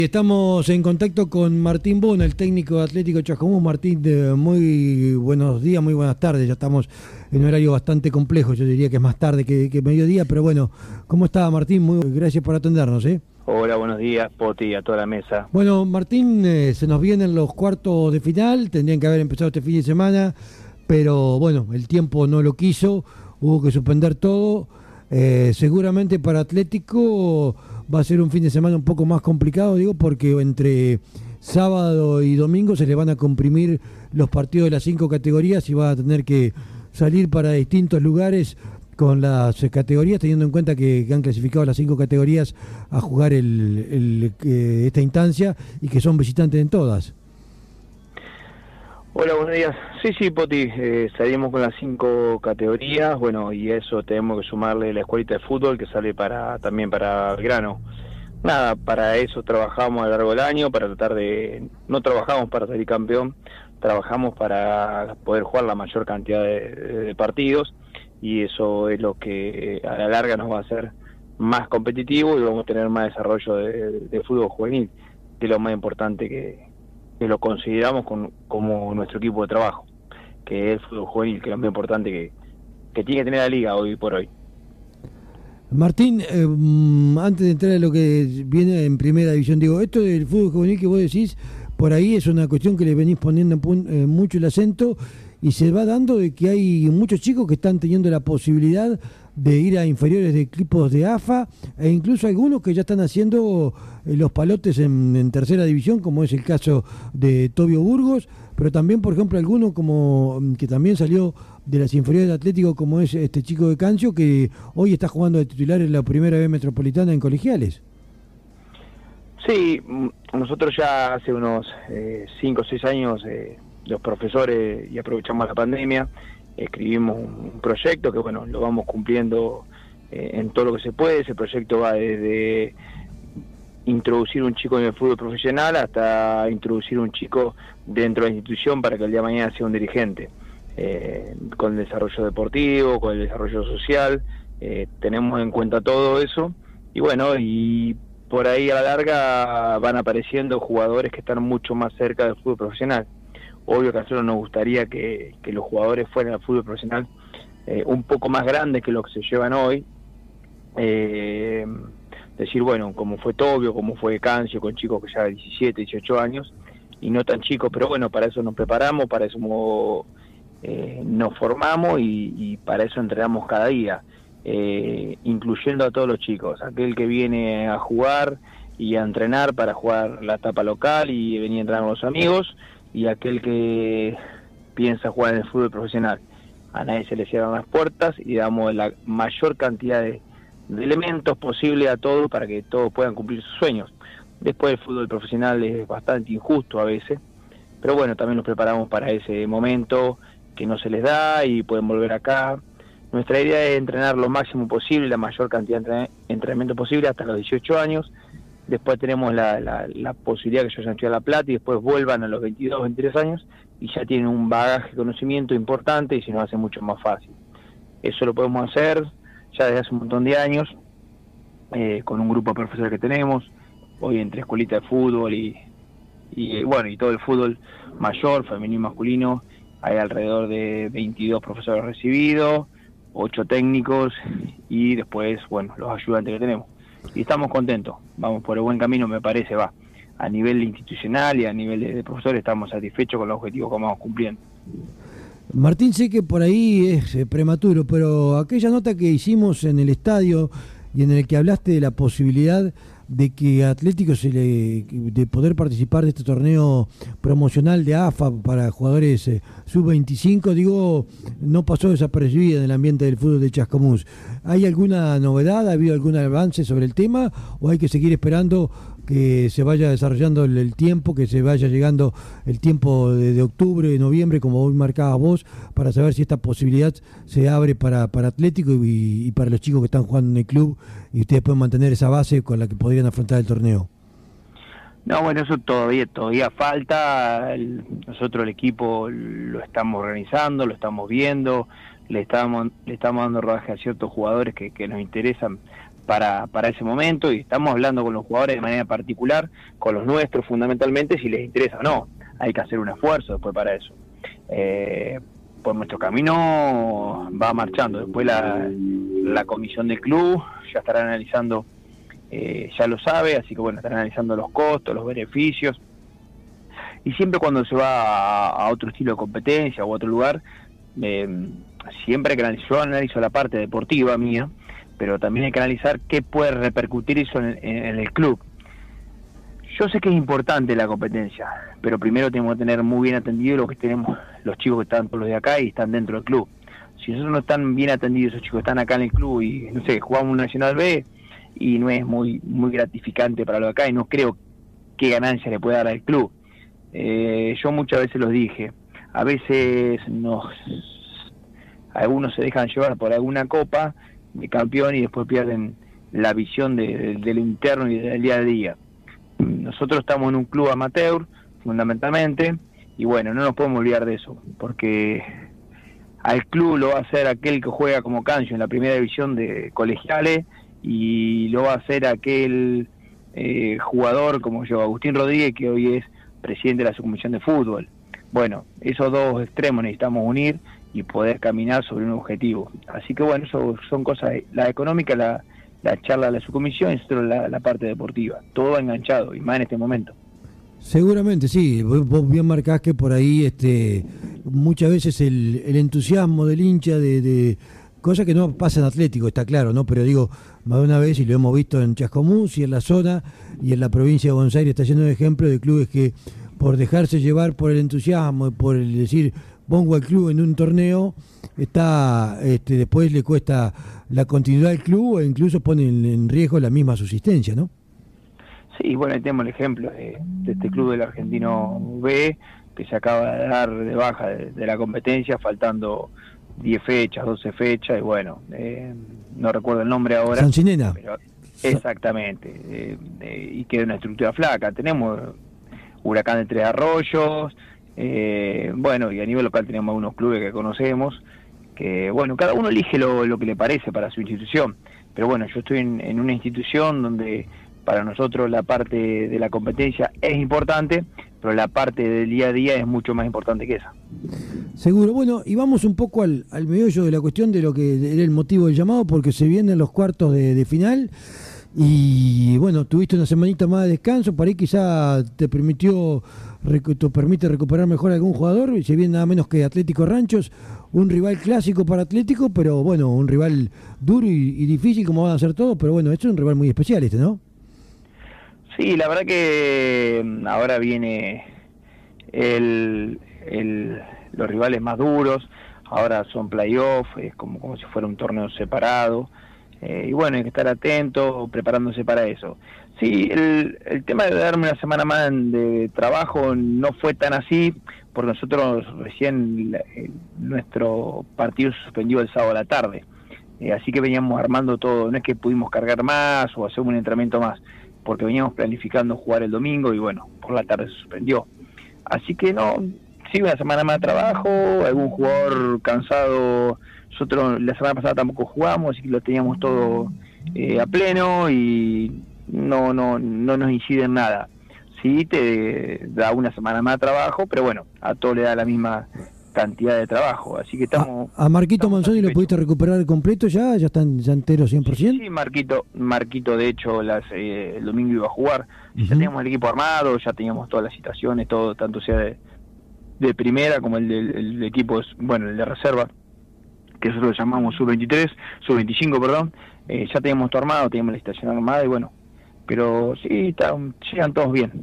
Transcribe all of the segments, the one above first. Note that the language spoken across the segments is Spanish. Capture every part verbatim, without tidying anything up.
Estamos en contacto con Martín Bona, el técnico de Atlético Chascomús. Martín, eh, muy buenos días, muy buenas tardes. Ya estamos en un horario bastante complejo, yo diría que es más tarde que, que mediodía, pero bueno, ¿cómo está Martín? Muy gracias por atendernos, ¿eh? Hola, buenos días, Poti, a toda la mesa. Bueno, Martín, eh, se nos vienen los cuartos de final, tendrían que haber empezado este fin de semana, pero bueno, el tiempo no lo quiso, hubo que suspender todo. Eh, seguramente para Atlético va a ser un fin de semana un poco más complicado, digo, porque entre sábado y domingo se le van a comprimir los partidos de las cinco categorías y va a tener que salir para distintos lugares con las categorías, teniendo en cuenta que, que han clasificado las cinco categorías a jugar el, el, eh, esta instancia y que son visitantes en todas. Hola, buenos días. Sí, sí, Poti, eh, salimos con las cinco categorías, bueno, y eso tenemos que sumarle la escuelita de fútbol que sale para también para Belgrano. Nada, para eso trabajamos a lo largo del año, para tratar de... No trabajamos para salir campeón, trabajamos para poder jugar la mayor cantidad de, de partidos, y eso es lo que a la larga nos va a hacer más competitivo y vamos a tener más desarrollo de, de fútbol juvenil, que es lo más importante que... que lo consideramos con, como nuestro equipo de trabajo, que es el fútbol juvenil, que es lo más importante que, que tiene que tener la liga hoy por hoy. Martín, eh, antes de entrar a lo que viene en primera división, digo, esto del fútbol juvenil que vos decís, por ahí es una cuestión que le venís poniendo eh, mucho el acento, y se va dando de que hay muchos chicos que están teniendo la posibilidad de ir a inferiores de equipos de A F A, e incluso algunos que ya están haciendo eh, los palotes en, en tercera división, como es el caso de Tobio Burgos, pero también, por ejemplo, alguno como que también salió de las inferiores de Atlético, como es este chico de Cancio, que hoy está jugando de titular en la primera B metropolitana en colegiales. Sí, nosotros ya hace unos cinco o seis años, eh, los profesores, y aprovechamos la pandemia, escribimos un proyecto que, bueno, lo vamos cumpliendo eh, en todo lo que se puede. Ese proyecto va desde introducir un chico en el fútbol profesional hasta introducir un chico dentro de la institución para que el día de mañana sea un dirigente, eh, con el desarrollo deportivo, con el desarrollo social. Eh, tenemos en cuenta todo eso, y bueno, y por ahí a la larga van apareciendo jugadores que están mucho más cerca del fútbol profesional. Obvio que a nosotros nos gustaría que, que los jugadores fueran al fútbol profesional eh, un poco más grandes que lo que se llevan hoy. Eh, decir, bueno, como fue Tobio, como fue Cancio, con chicos que ya de diecisiete, dieciocho años, y no tan chicos, pero bueno, para eso nos preparamos, para eso eh, nos formamos y, y para eso entrenamos cada día, eh, incluyendo a todos los chicos, aquel que viene a jugar y a entrenar para jugar la etapa local y venir a entrenar con los amigos, y aquel que piensa jugar en el fútbol profesional. A nadie se le cierran las puertas y damos la mayor cantidad de, de elementos posible a todos para que todos puedan cumplir sus sueños. Después el fútbol profesional es bastante injusto a veces, pero bueno, también los preparamos para ese momento que no se les da y pueden volver acá. Nuestra idea es entrenar lo máximo posible, la mayor cantidad de entrenamiento posible hasta los dieciocho años. Después tenemos la, la, la posibilidad que ellos hayan estudiado La Plata y después vuelvan a los veintidós, veintitrés años y ya tienen un bagaje de conocimiento importante y se nos hace mucho más fácil. Eso lo podemos hacer ya desde hace un montón de años, eh, con un grupo de profesores que tenemos, hoy entre escuelita de fútbol y, y bueno, y todo el fútbol mayor, femenino y masculino, hay alrededor de veintidós profesores recibidos, ocho técnicos y después, bueno, los ayudantes que tenemos. Y estamos contentos, vamos por el buen camino, me parece, va. A nivel institucional y a nivel de, de profesores estamos satisfechos con los objetivos que vamos cumpliendo. Martín, sé que por ahí es eh, prematuro, pero aquella nota que hicimos en el estadio y en el que hablaste de la posibilidad de que Atlético se le de poder participar de este torneo promocional de A F A para jugadores eh, sub veinticinco, digo, no pasó desapercibida en el ambiente del fútbol de Chascomús. ¿Hay alguna novedad? ¿Ha habido algún avance sobre el tema? ¿O hay que seguir esperando que se vaya desarrollando el, el tiempo, que se vaya llegando el tiempo de, de octubre, de noviembre, como hoy marcabas vos, para saber si esta posibilidad se abre para, para Atlético y, y para los chicos que están jugando en el club, y ustedes pueden mantener esa base con la que podrían afrontar el torneo? No, bueno, eso todavía todavía falta. El, nosotros el equipo lo estamos organizando, lo estamos viendo, le estamos le estamos dando rodaje a ciertos jugadores que, que nos interesan para, para ese momento, y estamos hablando con los jugadores de manera particular, con los nuestros fundamentalmente, si les interesa o no. Hay que hacer un esfuerzo después para eso. Eh, por nuestro camino va marchando. Después la, la comisión del club ya estará analizando, eh, ya lo sabe, así que bueno, estará analizando los costos, los beneficios. Y siempre cuando se va a, a otro estilo de competencia o a otro lugar, eh, siempre hay que analizar, yo analizo la parte deportiva mía, pero también hay que analizar qué puede repercutir eso en, en, en el club. Yo sé que es importante la competencia, pero primero tenemos que tener muy bien atendido lo que tenemos, los chicos que están todos los de acá y están dentro del club. Si nosotros no están bien atendidos, esos chicos están acá en el club y, no sé, jugamos un Nacional B y no es muy muy gratificante para los de acá, y no creo qué ganancia le puede dar al club. Eh, yo muchas veces los dije, a veces nos algunos se dejan llevar por alguna copa de campeón y después pierden la visión de, de, de lo interno y del día a día. Nosotros estamos en un club amateur, fundamentalmente, y bueno, no nos podemos olvidar de eso, porque al club lo va a hacer aquel que juega como cancho en la primera división de colegiales, y lo va a hacer aquel eh, jugador como yo, Agustín Rodríguez, que hoy es presidente de la subcomisión de fútbol. Bueno, esos dos extremos necesitamos unir y poder caminar sobre un objetivo. Así que bueno, eso son cosas, la económica, la la charla de la subcomisión y nosotros la, la parte deportiva, todo enganchado, y más en este momento. Seguramente, sí, vos, vos bien marcás que por ahí este muchas veces el, el entusiasmo del hincha de, de cosa que no pasa en Atlético, está claro, ¿no? Pero digo, más de una vez, y lo hemos visto en Chascomús y en la zona y en la provincia de Buenos Aires, está lleno de ejemplos de clubes que por dejarse llevar por el entusiasmo, por el decir pongo al club en un torneo, está este, después le cuesta la continuidad del club o incluso pone en, en riesgo la misma subsistencia, ¿no? Sí, bueno, ahí tenemos el ejemplo de, de este club del Argentino B, que se acaba de dar de baja de, de la competencia, faltando diez fechas, doce fechas, y bueno, eh, no recuerdo el nombre ahora. Sancinena. Pero, exactamente, eh, eh, y queda una estructura flaca. Tenemos Huracán de Tres Arroyos, eh, bueno, y a nivel local tenemos algunos clubes que conocemos, que bueno, cada uno elige lo, lo que le parece para su institución, pero bueno, yo estoy en, en una institución donde para nosotros la parte de la competencia es importante, pero la parte del día a día es mucho más importante que esa. Seguro. Bueno, y vamos un poco al, al meollo de la cuestión de lo que era el motivo del llamado, porque se vienen los cuartos de, de final, y bueno, tuviste una semanita más de descanso, por ahí quizá te permitió, te permite recuperar mejor a algún jugador, y se viene nada menos que Atlético Ranchos, un rival clásico para Atlético, pero bueno, un rival duro y, y difícil como van a ser todos, pero bueno, esto es un rival muy especial este, ¿no? Sí, la verdad que ahora viene el, el, los rivales más duros, ahora son playoff, es como, como si fuera un torneo separado, eh, y bueno, hay que estar atentos, preparándose para eso. Sí, el, el tema de darme una semana más de trabajo no fue tan así, porque nosotros recién el, nuestro partido se suspendió el sábado a la tarde, eh, así que veníamos armando todo, no es que pudimos cargar más o hacer un entrenamiento más, porque veníamos planificando jugar el domingo y bueno, por la tarde se suspendió. Así que no, sí, una semana más de trabajo, algún jugador cansado, nosotros la semana pasada tampoco jugamos, así que lo teníamos todo eh, a pleno y no no no nos incide en nada. Sí, te da una semana más de trabajo, pero bueno, a todo le da la misma cantidad de trabajo, así que estamos... ¿A, a Marquito Manzoni lo pudiste recuperar completo ya? ¿Ya están ya entero cien por ciento? Sí, sí, Marquito, Marquito de hecho las, eh, el domingo iba a jugar, uh-huh. Ya teníamos el equipo armado, ya teníamos todas las citaciones, todo, tanto sea de, de primera como el del el equipo, bueno, el de reserva, que nosotros lo llamamos sub veintitrés, sub veinticinco, perdón, eh, ya teníamos todo armado, teníamos la citación armada y bueno, pero sí, está, llegan todos bien.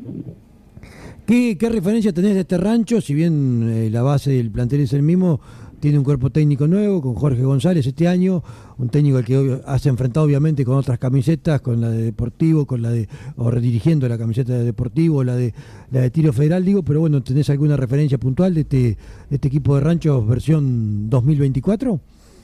¿Qué, ¿Qué referencia tenés de este rancho? Si bien eh, la base del plantel es el mismo, tiene un cuerpo técnico nuevo, con Jorge González este año, un técnico al que has enfrentado obviamente con otras camisetas, con la de Deportivo, con la de, o redirigiendo la camiseta de Deportivo, la de la de Tiro Federal, digo, pero bueno, ¿tenés alguna referencia puntual de este, de este equipo de ranchos versión dos mil veinticuatro?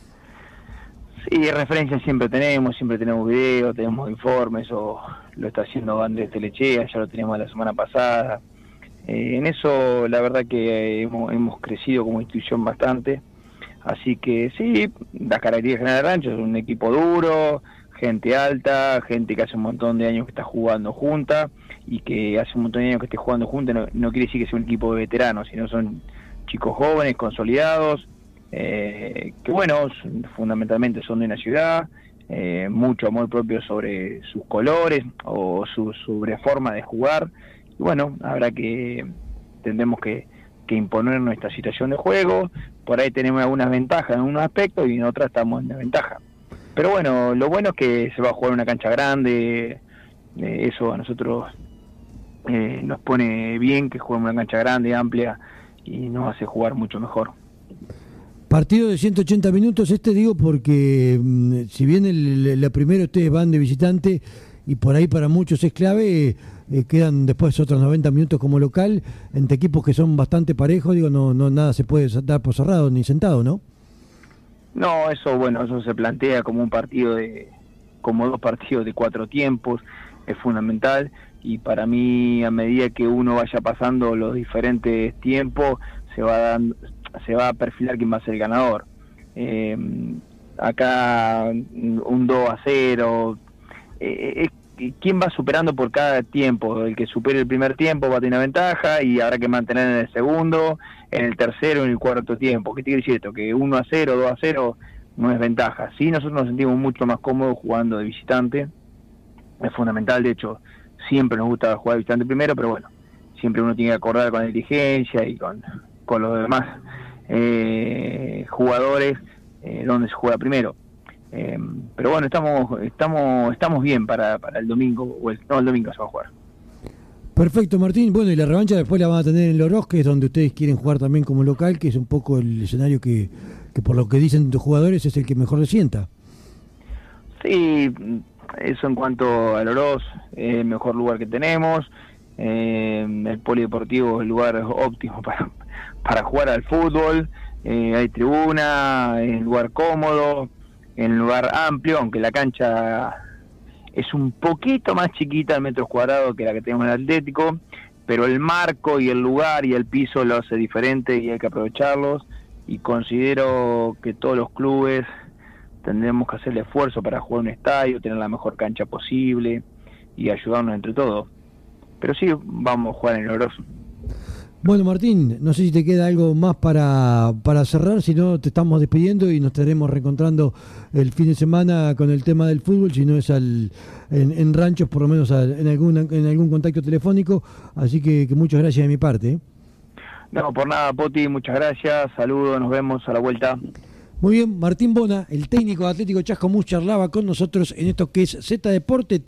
Sí, referencias siempre tenemos, siempre tenemos videos, tenemos informes, o lo está haciendo Andrés Telechea, ya lo teníamos la semana pasada. Eh, en eso la verdad que hemos, hemos crecido como institución bastante, así que sí, las características generales de Rancho es un equipo duro, gente alta, gente que hace un montón de años que está jugando junta, y que hace un montón de años que esté jugando junta no, no quiere decir que sea un equipo de veteranos, sino son chicos jóvenes, consolidados, eh, que bueno, fundamentalmente son de una ciudad, eh, mucho amor propio sobre sus colores o su sobre forma de jugar, y bueno, habrá que, tendremos que, que imponer nuestra situación de juego. Por ahí tenemos algunas ventajas en un aspecto y en otras estamos en desventaja. Pero bueno, lo bueno es que se va a jugar en una cancha grande, eh, eso a nosotros eh, nos pone bien, que juguemos en una cancha grande, amplia, y nos hace jugar mucho mejor. Partido de ciento ochenta minutos, este digo porque mmm, si bien el, la primera ustedes van de visitante y por ahí para muchos es clave, eh, quedan después otros noventa minutos como local, entre equipos que son bastante parejos, digo, no, no nada se puede dar por cerrado ni sentado, ¿no? No, eso bueno, eso se plantea como un partido de, como dos partidos de cuatro tiempos, es fundamental, y para mí a medida que uno vaya pasando los diferentes tiempos, se va dando, se va a perfilar quién va a ser el ganador. Eh, acá un dos a cero, eh, eh, quién va superando por cada tiempo, el que supere el primer tiempo va a tener una ventaja y habrá que mantener en el segundo, en el tercero, en el cuarto tiempo. ¿Qué te quiere decir esto? Que uno a cero, dos a cero no es ventaja. Sí, nosotros nos sentimos mucho más cómodos jugando de visitante, es fundamental, de hecho siempre nos gusta jugar de visitante primero, pero bueno, siempre uno tiene que acordar con la dirigencia y con, con los demás eh, jugadores eh, donde se juega primero. Eh, pero bueno, estamos estamos estamos bien para, para el domingo, o el, no, el domingo se va a jugar. Perfecto, Martín. Bueno, y la revancha después la van a tener en Lorós, que es donde ustedes quieren jugar también como local, que es un poco el escenario que, que por lo que dicen tus jugadores es el que mejor le sienta. Sí, eso en cuanto a Lorós, es el mejor lugar que tenemos. Eh, el polideportivo es el lugar óptimo para, para jugar al fútbol. Eh, hay tribuna, es un lugar cómodo, en un lugar amplio, aunque la cancha es un poquito más chiquita en metros cuadrados que la que tenemos en el Atlético, pero el marco y el lugar y el piso lo hace diferente y hay que aprovecharlos, y considero que todos los clubes tendremos que hacer el esfuerzo para jugar un estadio, tener la mejor cancha posible y ayudarnos entre todos. Pero sí, vamos a jugar en Lorós. Bueno, Martín, no sé si te queda algo más para, para cerrar, si no te estamos despidiendo y nos estaremos reencontrando el fin de semana con el tema del fútbol, si no es al, en, en ranchos, por lo menos al, en, algún, en algún contacto telefónico, así que, que muchas gracias de mi parte. ¿eh? No, por nada, Poti, muchas gracias, saludos, nos vemos a la vuelta. Muy bien, Martín Bona, el técnico de Atlético Chascomús, charlaba con nosotros en esto que es Z Deporte.